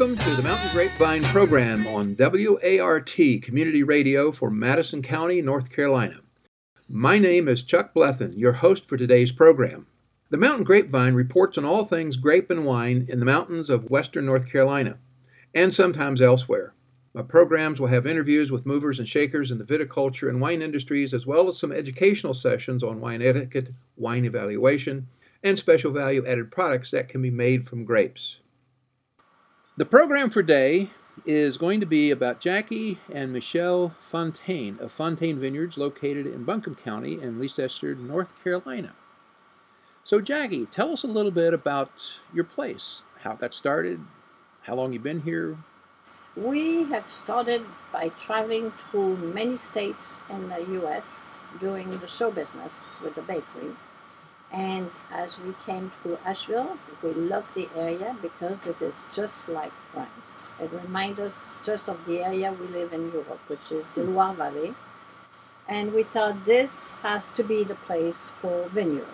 Welcome to the Mountain Grapevine program on WART Community Radio for Madison County, North Carolina. My name is Chuck Blethen, your host for today's program. The Mountain Grapevine reports on all things grape and wine in the mountains of western North Carolina, and sometimes elsewhere. My programs will have interviews with movers and shakers in the viticulture and wine industries, as well as some educational sessions on wine etiquette, wine evaluation, and special value-added products that can be made from grapes. The program for today is going to be about Jackie and Michelle Fontaine of Fontaine Vineyards, located in Buncombe County in Leicester, North Carolina. So Jackie, tell us a little bit about your place, how it got started, how long you've been here. We have started by traveling to many states in the U.S. doing the show business with the bakery. And as we came to Asheville, we loved the area because this is just like France. It reminds us just of the area we live in Europe, which is the Loire Valley. And we thought this has to be the place for vineyard.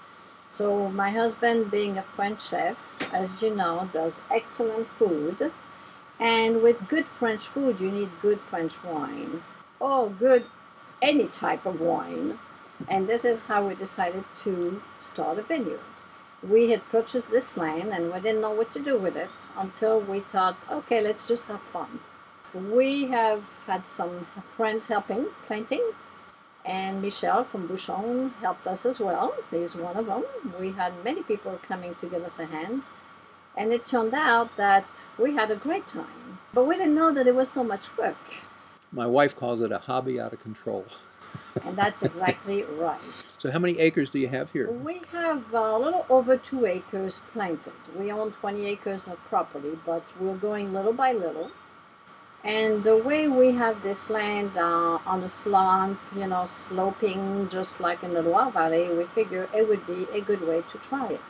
So my husband, being a French chef, as you know, does excellent food. And with good French food, you need good French wine, or good any type of wine. And this is how we decided to start a vineyard. We had purchased this land and we didn't know what to do with it until we thought, okay, let's just have fun. We have had some friends helping planting, and Michel from Bouchon helped us as well. He's one of them. We had many people coming to give us a hand. And it turned out that we had a great time. But we didn't know that it was so much work. My wife calls it a hobby out of control. And that's exactly right. So how many acres do you have here? We have a little over 2 acres planted. We own 20 acres of property, but we're going little by little. And the way we have this land on a slump, sloping just like in the Loire Valley, we figure it would be a good way to try it.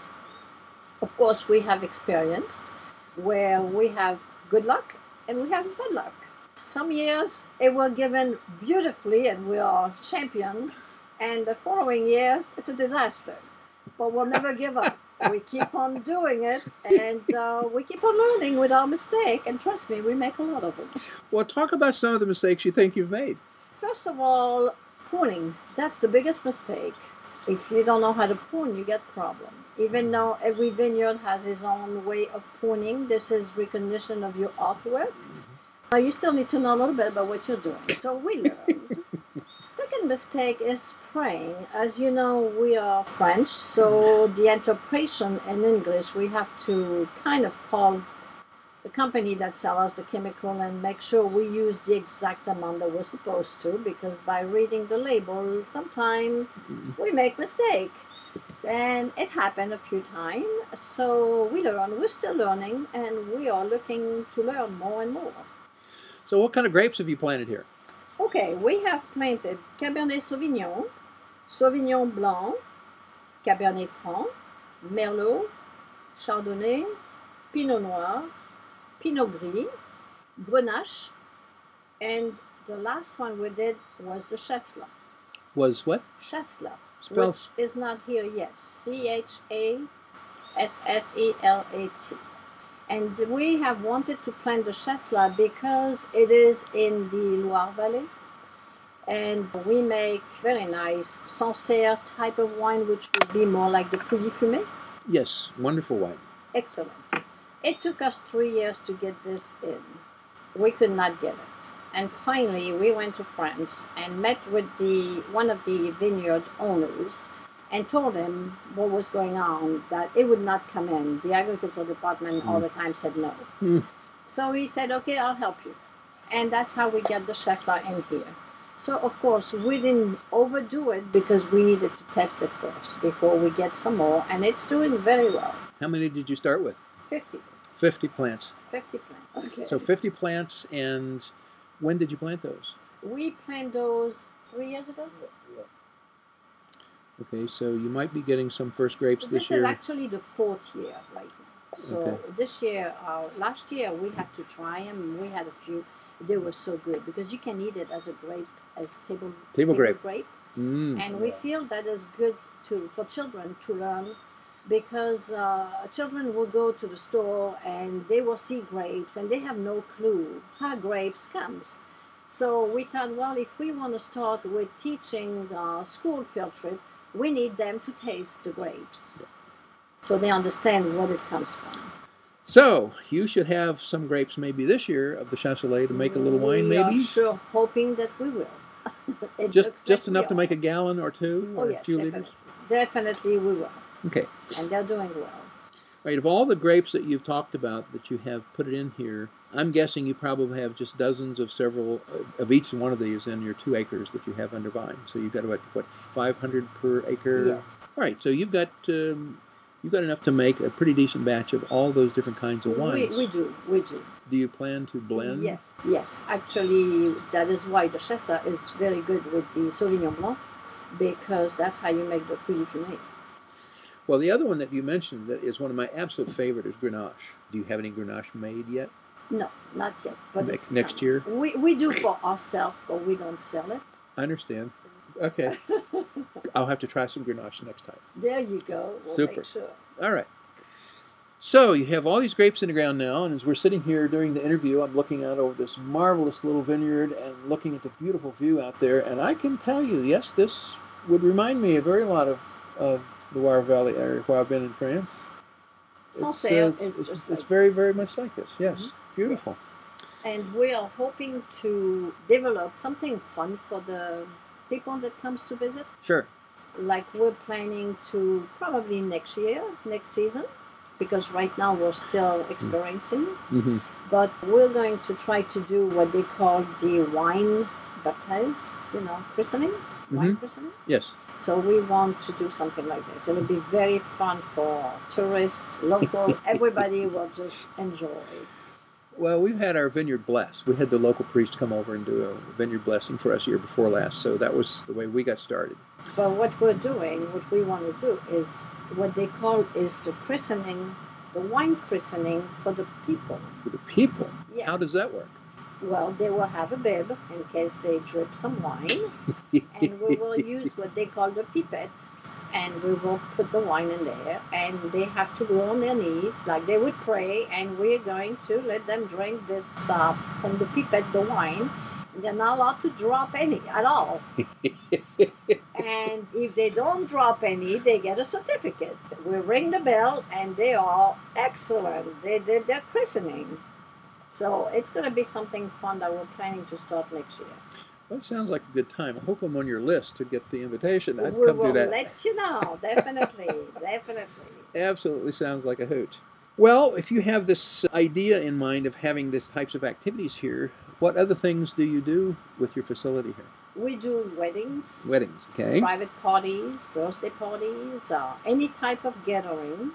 Of course, we have experienced where we have good luck and we have bad luck. Some years it will given beautifully and we are champion, and the following years it's a disaster. But we'll never give up. We keep on doing it, and we keep on learning with our mistake, and trust me, we make a lot of them. Well, talk about some of the mistakes you think you've made. First of all, pruning. That's the biggest mistake. If you don't know how to prune, you get problem. Even though every vineyard has its own way of pruning, this is recognition of your artwork. You still need to know a little bit about what you're doing. So we learned. Second mistake is spraying. As you know, we are French, so the interpretation in English, we have to kind of call the company that sells us the chemical and make sure we use the exact amount that we're supposed to, because by reading the label, sometimes we make mistake. And it happened a few times. So we learn, we're still learning, and we are looking to learn more and more. So what kind of grapes have you planted here? Okay, we have planted Cabernet Sauvignon, Sauvignon Blanc, Cabernet Franc, Merlot, Chardonnay, Pinot Noir, Pinot Gris, Grenache, and the last one we did was the Chasselas. Was what? Chasselas, Spell. which is not here yet. Chasselat. And we have wanted to plant the Chasselas because it is in the Loire Valley. And we make very nice Sancerre type of wine, which would be more like the Pouilly Fumé. Yes, wonderful wine. Excellent. It took us 3 years to get this in. We could not get it. And finally, we went to France and met with one of the vineyard owners and told him what was going on, that it would not come in. The agricultural department all the time said no. So he said, okay, I'll help you. And that's how we get the Chasselas in here. So, of course, we didn't overdo it because we needed to test it first before we get some more. And it's doing very well. How many did you start with? 50. 50 plants. 50 plants. Okay. So 50 plants, and when did you plant those? We planted those 3 years ago. Okay, so you might be getting some first grapes this year. This is actually the 4th year right now. So Okay. This year, last year we had to try them. We had a few. They were so good because you can eat it as a grape, as table grape. And we feel that is good for children to learn because children will go to the store and they will see grapes and they have no clue how grapes comes. So we thought, well, if we want to start with teaching school field trip, we need them to taste the grapes so they understand what it comes from. So you should have some grapes maybe this year of the Chasselet to make a little wine, We are maybe? sure hoping that we will. It Just looks like enough we to make a are. gallon or two, Oh or a yes, few definitely. liters? Definitely we will. Okay. And they're doing well. Right, of all the grapes that you've talked about that you have put it in here, I'm guessing you probably have just dozens of several of each one of these in your 2 acres that you have under vine. So you've got what 500 per acre? Yes. All right, so you've got enough to make a pretty decent batch of all those different kinds of wines. We do. Do you plan to blend? Yes. Actually, that is why the Chassa is very good with the Sauvignon Blanc, because that's how you make the Puy du Fumé. Well, the other one that you mentioned that is one of my absolute favorite is Grenache. Do you have any Grenache made yet? No, not yet. But Next year? We do for ourselves, but we don't sell it. I understand. Okay. I'll have to try some Grenache next time. There you go. We'll Super. make sure. All right. So you have all these grapes in the ground now, and as we're sitting here during the interview, I'm looking out over this marvelous little vineyard and looking at the beautiful view out there, and I can tell you, yes, this would remind me a very lot of the Loire Valley area where I've been in France. Sancerre It's very, very much like this. Yes. Mm-hmm. Beautiful. Yes. And we are hoping to develop something fun for the people that comes to visit. Sure. Like we're planning to probably next season, because right now we're still experiencing. Mm-hmm. But we're going to try to do what they call the wine baptise, christening, wine christening. Yes. So we want to do something like this. It'll be very fun for tourists, local, everybody will just enjoy. Well, we've had our vineyard blessed. We had the local priest come over and do a vineyard blessing for us year before last, so that was the way we got started. But what we're doing, what we want to do is what they call is the christening, the wine christening for the people. For the people? Yes. How does that work? Well, they will have a bib in case they drip some wine, and we will use what they call the pipette, and we will put the wine in there, and they have to go on their knees like they would pray, and we're going to let them drink this from the pipette, the wine. They're not allowed to drop any at all. And if they don't drop any, they get a certificate. We ring the bell, and they are excellent. They did their christening. So it's going to be something fun that we're planning to start next year. That sounds like a good time. I hope I'm on your list to get the invitation. I'd We come will do that. let you know, definitely, definitely. Absolutely sounds like a hoot. Well, if you have this idea in mind of having these types of activities here, what other things do you do with your facility here? We do weddings. Weddings, okay. Private parties, birthday parties, any type of gathering.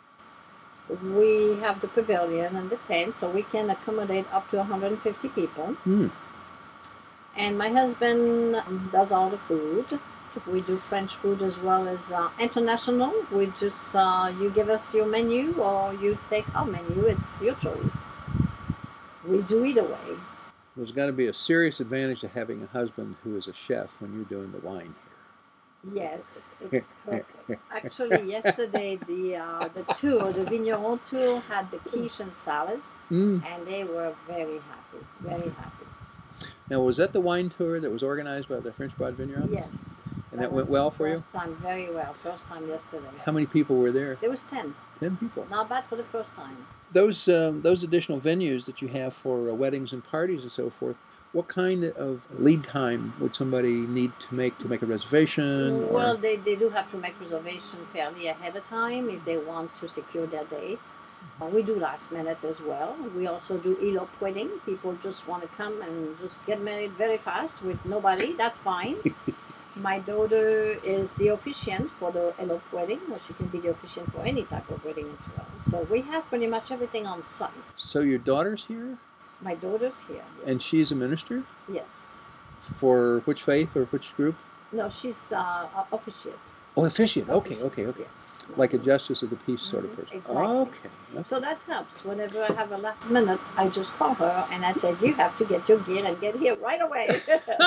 We have the pavilion and the tent, so we can accommodate up to 150 people. And my husband does all the food. We do French food as well as international. We just, you give us your menu or you take our menu. It's your choice. We do either way. There's got to be a serious advantage to having a husband who is a chef when you're doing the wine here. Yes, it's perfect. Actually, yesterday the vigneron tour had the quiche and salad, and they were very happy, very happy. Now, was that the wine tour that was organized by the French Broad Vineyard? Yes. And that went well for you? First time, very well. First time yesterday. How many people were there? There was 10. 10 people. Not bad for the first time. Those additional venues that you have for weddings and parties and so forth, what kind of lead time would somebody need to make a reservation? Well, they do have to make reservation fairly ahead of time if they want to secure their date. We do last minute as well. We also do elope wedding. People just want to come and just get married very fast with nobody. That's fine. My daughter is the officiant for the elope wedding, or she can be the officiant for any type of wedding as well. So we have pretty much everything on site. So your daughter's here? My daughter's here. Yes. And she's a minister? Yes. For which faith or which group? No, she's officiant. Oh, officiant. Okay. Yes. Like a justice of the peace sort of person. Exactly. Okay. So that helps. Whenever I have a last minute, I just call her and I said, you have to get your gear and get here right away.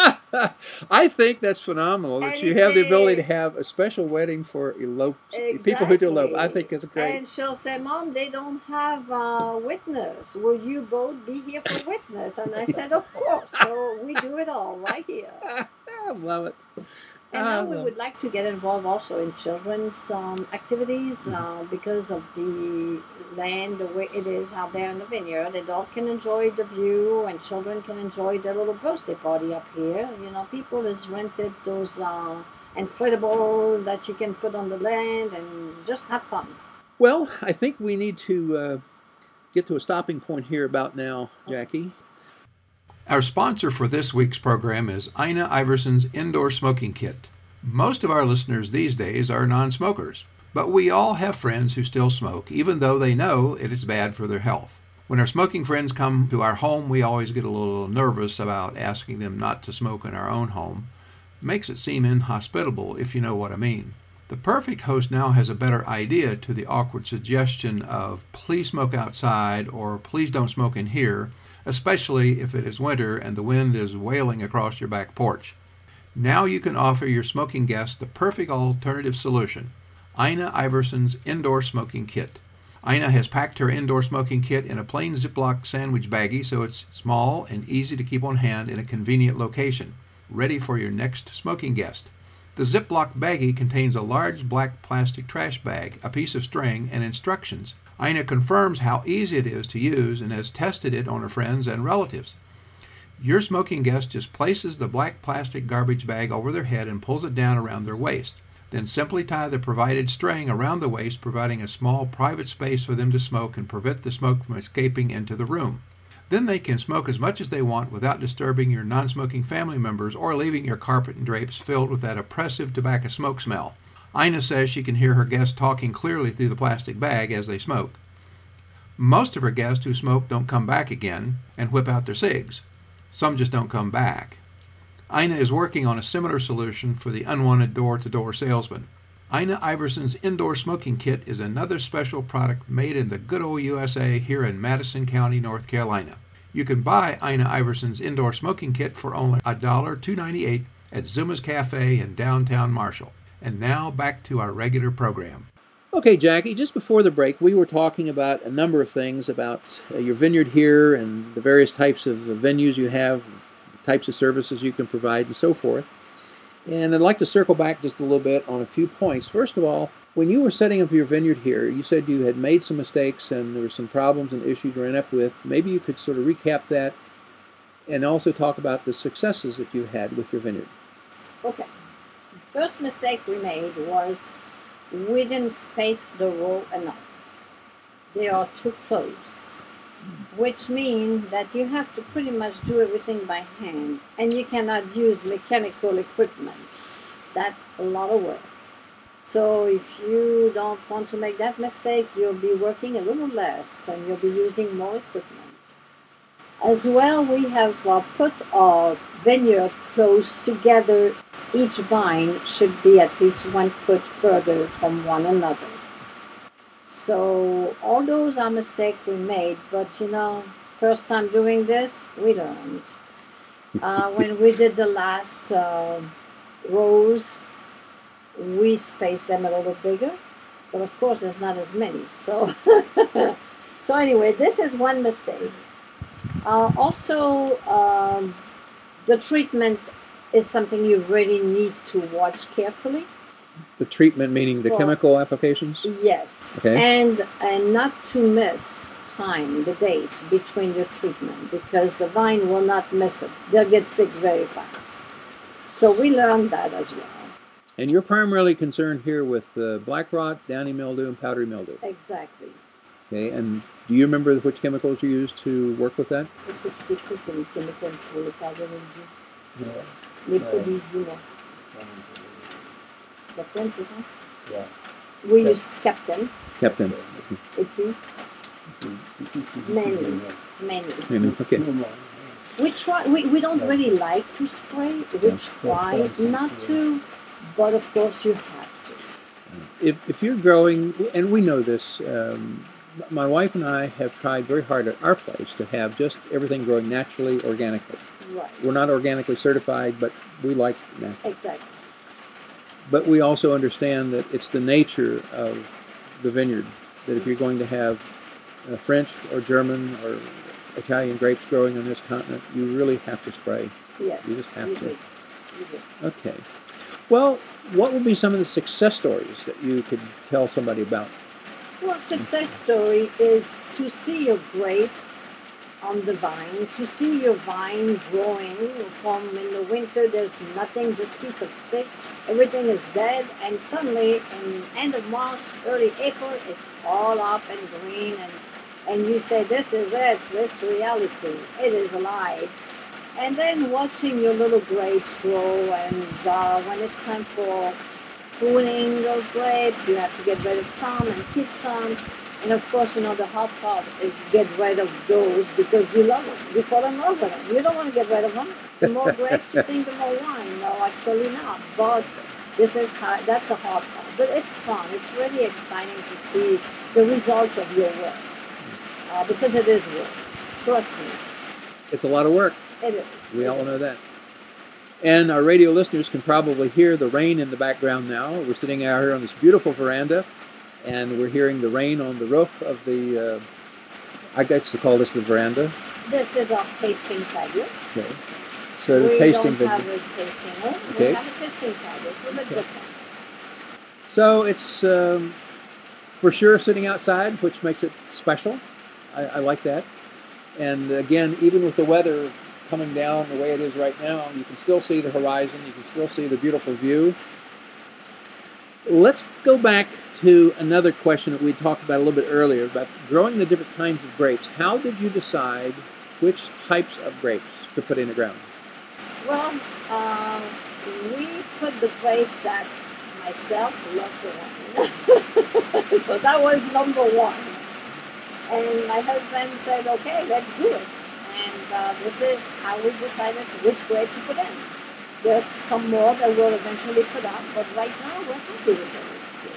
I think that's phenomenal that you have the ability to have a special wedding for people who elope. I think it's great. And she'll say, Mom, they don't have a witness. Will you both be here for witness? And I said, of course. So we do it all right here. I love it. And now we would like to get involved also in children's activities because of the land, the way it is out there in the vineyard. Adults can enjoy the view and children can enjoy their little birthday party up here. You know, people has rented those inflatable that you can put on the land and just have fun. Well, I think we need to get to a stopping point here about now, Jackie. Our sponsor for this week's program is Ina Iverson's Indoor Smoking Kit. Most of our listeners these days are non-smokers, but we all have friends who still smoke, even though they know it is bad for their health. When our smoking friends come to our home, we always get a little nervous about asking them not to smoke in our own home. It makes it seem inhospitable, if you know what I mean. The perfect host now has a better idea to the awkward suggestion of please smoke outside or please don't smoke in here, especially if it is winter and the wind is wailing across your back porch. Now you can offer your smoking guests the perfect alternative solution, Ina Iverson's Indoor Smoking Kit. Ina has packed her indoor smoking kit in a plain Ziploc sandwich baggie so it's small and easy to keep on hand in a convenient location, ready for your next smoking guest. The Ziploc baggie contains a large black plastic trash bag, a piece of string, and instructions. Ina confirms how easy it is to use and has tested it on her friends and relatives. Your smoking guest just places the black plastic garbage bag over their head and pulls it down around their waist. Then simply tie the provided string around the waist, providing a small private space for them to smoke and prevent the smoke from escaping into the room. Then they can smoke as much as they want without disturbing your non-smoking family members or leaving your carpet and drapes filled with that oppressive tobacco smoke smell. Ina says she can hear her guests talking clearly through the plastic bag as they smoke. Most of her guests who smoke don't come back again and whip out their cigs. Some just don't come back. Ina is working on a similar solution for the unwanted door-to-door salesman. Ina Iverson's Indoor Smoking Kit is another special product made in the good old USA here in Madison County, North Carolina. You can buy Ina Iverson's Indoor Smoking Kit for only $1.298 at Zuma's Cafe in downtown Marshall. And now back to our regular program. Okay, Jackie, just before the break, we were talking about a number of things about your vineyard here and the various types of venues you have, types of services you can provide, and so forth. And I'd like to circle back just a little bit on a few points. First of all, when you were setting up your vineyard here, you said you had made some mistakes and there were some problems and issues you ran up with. Maybe you could sort of recap that and also talk about the successes that you had with your vineyard. Okay. First mistake we made was we didn't space the row enough. They are too close, which means that you have to pretty much do everything by hand, and you cannot use mechanical equipment. That's a lot of work. So if you don't want to make that mistake, you'll be working a little less, and you'll be using more equipment. As well, we have put our vineyard close together. Each vine should be at least 1 foot further from one another. So all those are mistakes we made, but first time doing this, we learned. When we did the last rows, we spaced them a little bigger, but of course there's not as many. So, so anyway, this is one mistake. Also, the treatment is something you really need to watch carefully. The treatment meaning the chemical applications? Yes. Okay. And not to miss time, the dates between your treatment, because the vine will not miss it. They'll get sick very fast. So we learned that as well. And you're primarily concerned here with black rot, downy mildew, and powdery mildew. Exactly. Okay, and do you remember which chemicals you used to work with that? Est-ce que tu t'écoutes les chemicals pour le powdery mildew? No. Les produits du nom. Captain, c'est ça? Yeah. We used Captain. Captain. Et puis? Many. Okay. We try. We don't really like to spray. We try not to, but of course you have to. if you're growing, and we know this, my wife and I have tried very hard at our place to have just everything growing naturally, organically. Right. We're not organically certified, but we like natural. Exactly. But we also understand that it's the nature of the vineyard, that if you're going to have French or German or Italian grapes growing on this continent, you really have to spray. Yes. You just have to. You do. Okay. Well, what would be some of the success stories that you could tell somebody about? Well, success story is to see your grape on the vine, to see your vine growing from in the winter there's nothing, just piece of stick, everything is dead, and suddenly in end of March, early April, it's all up and green, and you say, this is it, it's reality, it is alive. And then watching your little grapes grow, and when it's time for pruning those grapes, you have to get rid of some and keep some. And of course, the hard part is get rid of those because you love them. You fall in love with them. You don't want to get rid of them. The more grapes you think, the more wine. No, actually not. But that's the hard part. But it's fun. It's really exciting to see the result of your work. Because it is work. Trust me. It's a lot of work. It is. We all know that. And our radio listeners can probably hear the rain in the background now. We're sitting out here on this beautiful veranda, and we're hearing the rain on the roof of the, I guess to call this the veranda. This is our tasting patio. Okay. So the tasting We don't have a tasting room. Okay. We have a tasting patio. It's a bit different. So it's for sure sitting outside, which makes it special. I like that. And again, even with the weather coming down the way it is right now, you can still see the horizon, you can still see the beautiful view. Let's go back to another question that we talked about a little bit earlier about growing the different kinds of grapes. How did you decide which types of grapes to put in the ground? Well, we put the grapes that myself love to wine. So that was number one. And my husband said, okay, let's do it. And this is how we decided which grape to put in. There's some more that we'll eventually put up, but right now we're happy with it.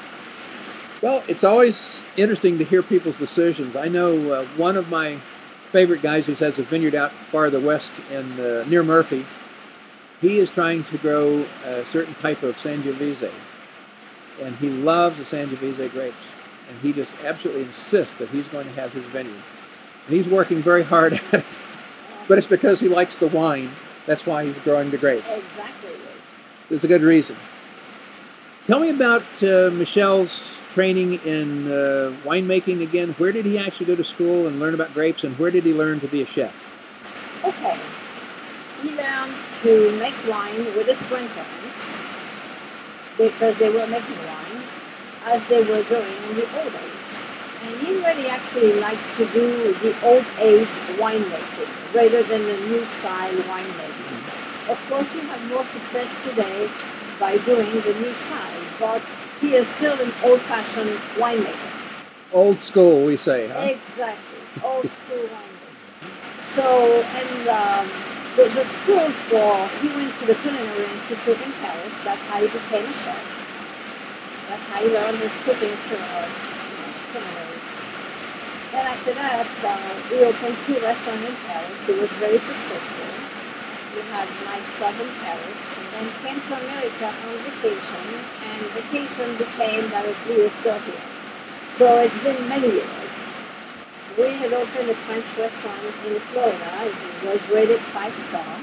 Well, it's always interesting to hear people's decisions. I know one of my favorite guys who has a vineyard out farther west in near Murphy. He is trying to grow a certain type of Sangiovese, and he loves the Sangiovese grapes. And he just absolutely insists that he's going to have his vineyard. And he's working very hard at it. But it's because he likes the wine. That's why he's growing the grapes. Exactly. There's a good reason. Tell me about Michel's training in winemaking again. Where did he actually go to school and learn about grapes, and where did he learn to be a chef? Okay. He learned to make wine with his grandparents because they were making wine as they were doing in the old age. And he really actually likes to do the old age winemaking rather than the new style winemaking. Of course, you have more success today by doing the new style, but he is still an old-fashioned winemaker. Old school, we say, huh? Exactly, old school winemaker. So, and the school he went to the Culinary Institute in Paris. That's how he became a chef. That's how he learned his cooking culinaries. Then after that, we opened 2 restaurants in Paris. It was very successful. We had nightclub in Paris, and then came to America on vacation, and vacation became that he is still here. So it's been many years. We had opened a French restaurant in Florida. It was rated 5-star.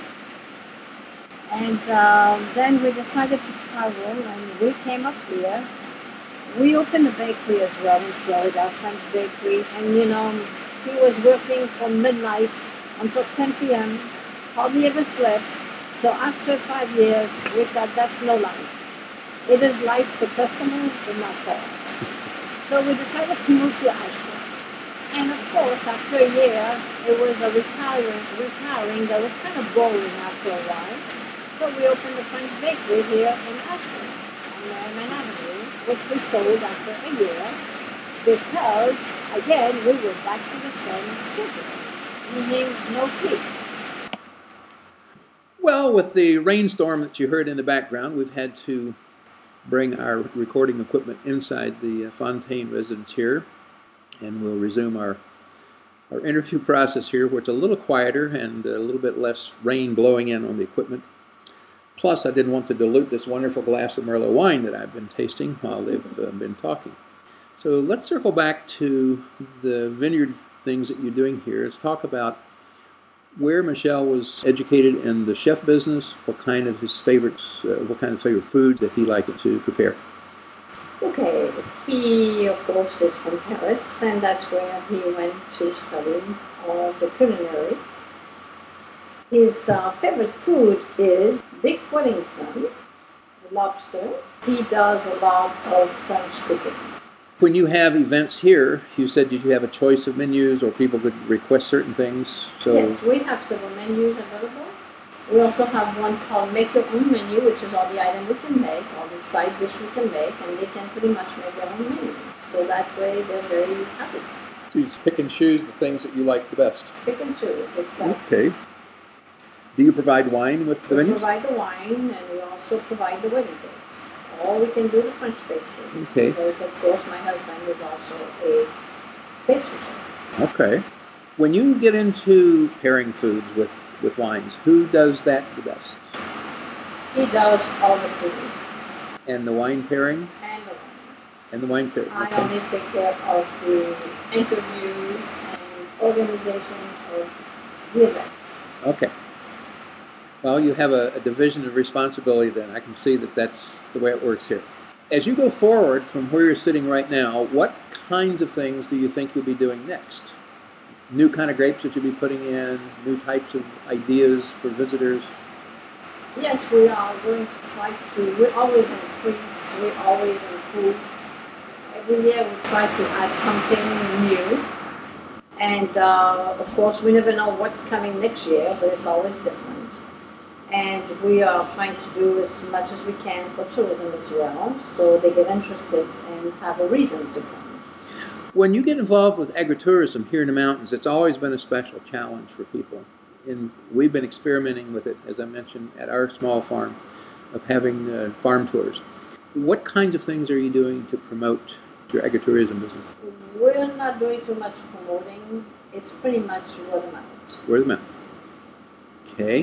And then we decided to travel, and we came up here. We opened a bakery as well in Florida, a French bakery, and he was working from midnight until 10 p.m., hardly ever slept. So after 5 years, we thought that's no life. It is life for customers, but not for us. So we decided to move to Asheville. And of course, after a year, it was a retiring that was kind of boring after a while. So we opened a French bakery here in Asheville, on Merriman Avenue, which we sold after a year because, again, we were back to the same schedule, meaning no sleep. Well, with the rainstorm that you heard in the background, we've had to bring our recording equipment inside the Fontaine residence here, and we'll resume our interview process here, where it's a little quieter and a little bit less rain blowing in on the equipment. Plus, I didn't want to dilute this wonderful glass of Merlot wine that I've been tasting while they've been talking. So let's circle back to the vineyard things that you're doing here. Let's talk about where Michel was educated in the chef business, what kind of favorite food that he liked to prepare. Okay, he of course is from Paris, and that's where he went to study the culinary. His favorite food is Big Wellington, lobster. He does a lot of French cooking. When you have events here, you said did you have a choice of menus or people could request certain things? So yes, we have several menus available. We also have one called Make Your Own Menu, which is all the items we can make, all the side dish we can make, and they can pretty much make their own menu. So that way they're very happy. So you just pick and choose the things that you like the best. Pick and choose, exactly. Okay. Do you provide wine with the menus? We provide the wine, and we also provide the wedding cakes. Or we can do the French pastries. Okay. Because, of course, my husband is also a pastry chef. Okay. When you get into pairing foods with wines, who does that the best? He does all the food. And the wine pairing? And the wine. And the wine pairing. I okay. only take care of the interviews and organization of the events. Okay. Well, you have a division of responsibility then. I can see that that's the way it works here. As you go forward from where you're sitting right now, what kinds of things do you think you'll be doing next? New kind of grapes that you'll be putting in, new types of ideas for visitors? Yes, we are going to try to, we always increase, we always improve. Every year we try to add something new. And of course, we never know what's coming next year, but it's always different. And we are trying to do as much as we can for tourism as well, so they get interested and have a reason to come. When you get involved with agritourism here in the mountains, it's always been a special challenge for people. And we've been experimenting with it, as I mentioned, at our small farm, of having farm tours. What kinds of things are you doing to promote your agritourism business? We're not doing too much promoting. It's pretty much word of mouth. Word of mouth. Okay.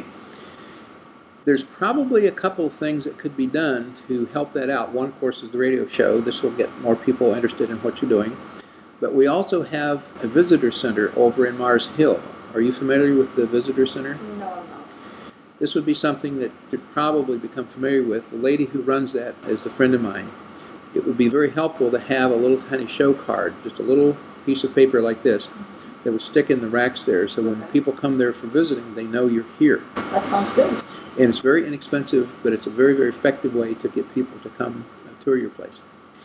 There's probably a couple of things that could be done to help that out. One, of course, is the radio show. This will get more people interested in what you're doing. But we also have a visitor center over in Mars Hill. Are you familiar with the visitor center? No, I'm not. This would be something that you'd probably become familiar with. The lady who runs that is a friend of mine. It would be very helpful to have a little tiny show card, just a little piece of paper like this, that would stick in the racks there, so when people come there for visiting, they know you're here. That sounds good. And it's very inexpensive, but it's a very, very effective way to get people to come tour your place.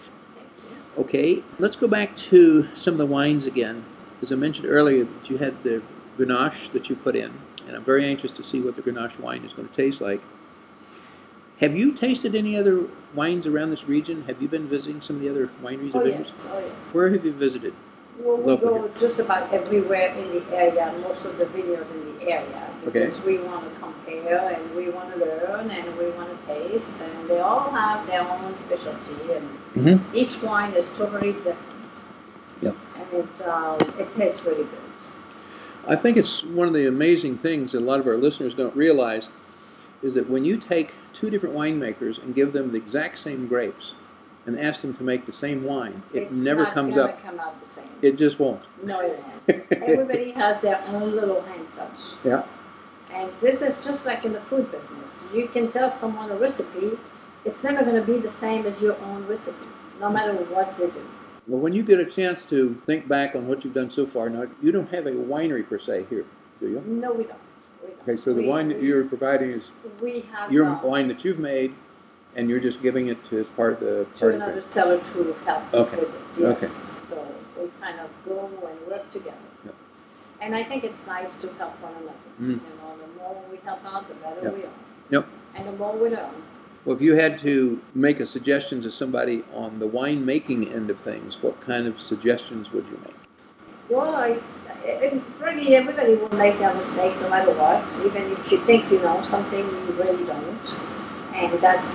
Okay, let's go back to some of the wines again. As I mentioned earlier, that you had the Grenache that you put in, and I'm very anxious to see what the Grenache wine is going to taste like. Have you tasted any other wines around this region? Have you been visiting some of the other wineries? Oh, yes. Where have you visited? Well, we go just about everywhere in the area, most of the vineyards in the area, because we want to compare and we want to learn and we want to taste, and they all have their own specialty, and each wine is totally different. Yep. And it tastes really good. I think it's one of the amazing things that a lot of our listeners don't realize is that when you take two different winemakers and give them the exact same grapes and ask them to make the same wine, it never comes up. It's not going to come out the same. It just won't. No, it won't. Everybody has their own little hand touch. Yeah. And this is just like in the food business. You can tell someone a recipe, it's never going to be the same as your own recipe, no matter what they do. Well, when you get a chance to think back on what you've done so far, now you don't have a winery per se here, do you? No, we don't. Okay, so the wine that you're providing is your wine that you've made, and you're just giving it to as part of the to another seller to help with it. Yes. Okay. So we kind of go and work together. Yep. And I think it's nice to help one another. You know, the more we help out, the better we are. Yep. And the more we learn. Well, if you had to make a suggestion to somebody on the wine making end of things, what kind of suggestions would you make? Well, really everybody will make a mistake no matter what. Even if you think you know something, you really don't. And that's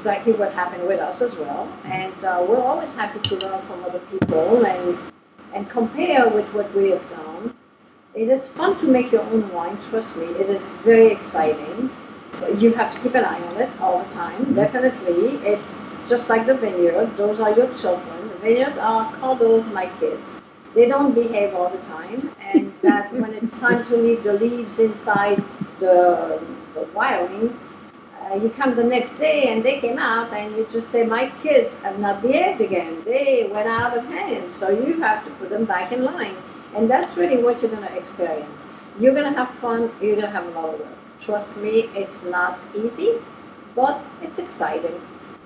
exactly what happened with us as well. And we're always happy to learn from other people and compare with what we have done. It is fun to make your own wine, trust me. It is very exciting. You have to keep an eye on it all the time, definitely. It's just like the vineyard. Those are your children. The vineyard are called those my kids. They don't behave all the time, and that when it's time to leave the leaves inside the wiring, you come the next day and they came out, and you just say, my kids have not behaved again. They went out of hand, so you have to put them back in line. And that's really what you're going to experience. You're going to have fun, you're going to have a lot of work. Trust me, it's not easy, but it's exciting.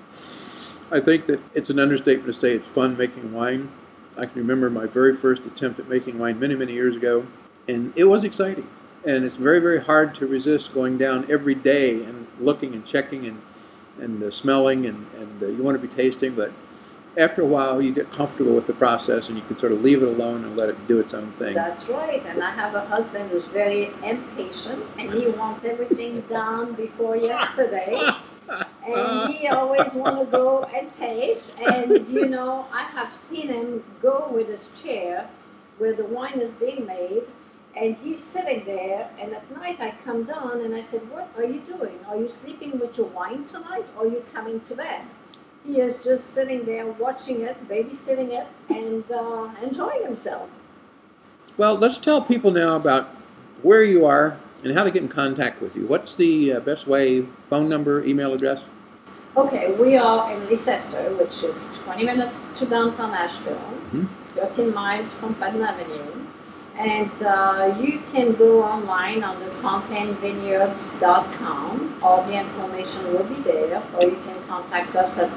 I think that it's an understatement to say it's fun making wine. I can remember my very first attempt at making wine many, many years ago, and it was exciting. And it's very, very hard to resist going down every day and looking and checking and smelling, and you want to be tasting, but after a while you get comfortable with the process and you can sort of leave it alone and let it do its own thing. That's right, and I have a husband who's very impatient, and he wants everything done before yesterday. And he always want to go and taste, and you know, I have seen him go with his chair where the wine is being made, and he's sitting there, and at night I come down and I said, what are you doing? Are you sleeping with your wine tonight, or are you coming to bed? He is just sitting there watching it, babysitting it, and enjoying himself. Well, let's tell people now about where you are and how to get in contact with you. What's the best way, phone number, email address? Okay, we are in Leicester, which is 20 minutes to downtown Asheville, 13 miles from Patton Avenue. And you can go online on the FontaineVineyards.com. All the information will be there, or you can contact us at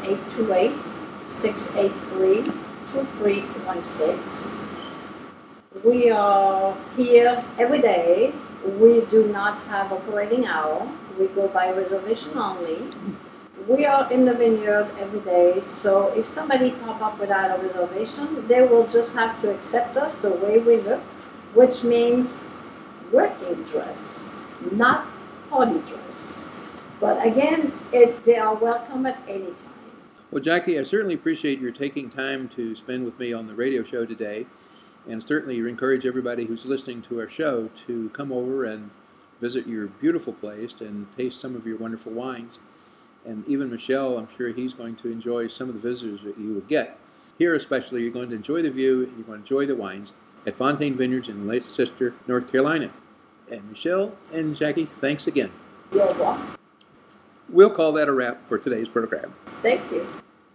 828-683-2316. We are here every day. We do not have operating hour. We go by reservation only. We are in the vineyard every day, so if somebody pop up without a reservation, they will just have to accept us the way we look, which means working dress, not party dress. But again, they are welcome at any time. Well, Jackie, I certainly appreciate your taking time to spend with me on the radio show today, and certainly encourage everybody who's listening to our show to come over and visit your beautiful place and taste some of your wonderful wines. And even Michel, I'm sure he's going to enjoy some of the visitors that you will get. Here especially, you're going to enjoy the view, you're going to enjoy the wines at Fontaine Vineyards in Leicester, North Carolina. And Michel and Jackie, thanks again. You're welcome. We'll call that a wrap for today's program. Thank you.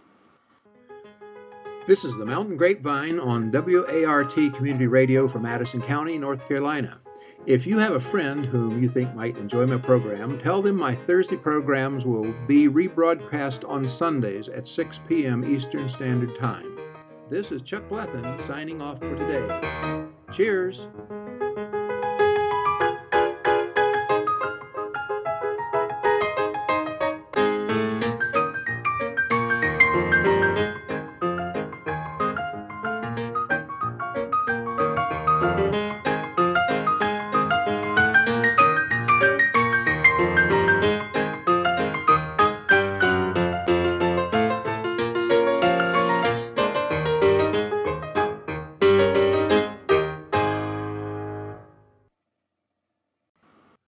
This is the Mountain Grapevine on WART Community Radio for Madison County, North Carolina. If you have a friend whom you think might enjoy my program, tell them my Thursday programs will be rebroadcast on Sundays at 6 p.m. Eastern Standard Time. This is Chuck Blethen signing off for today. Cheers!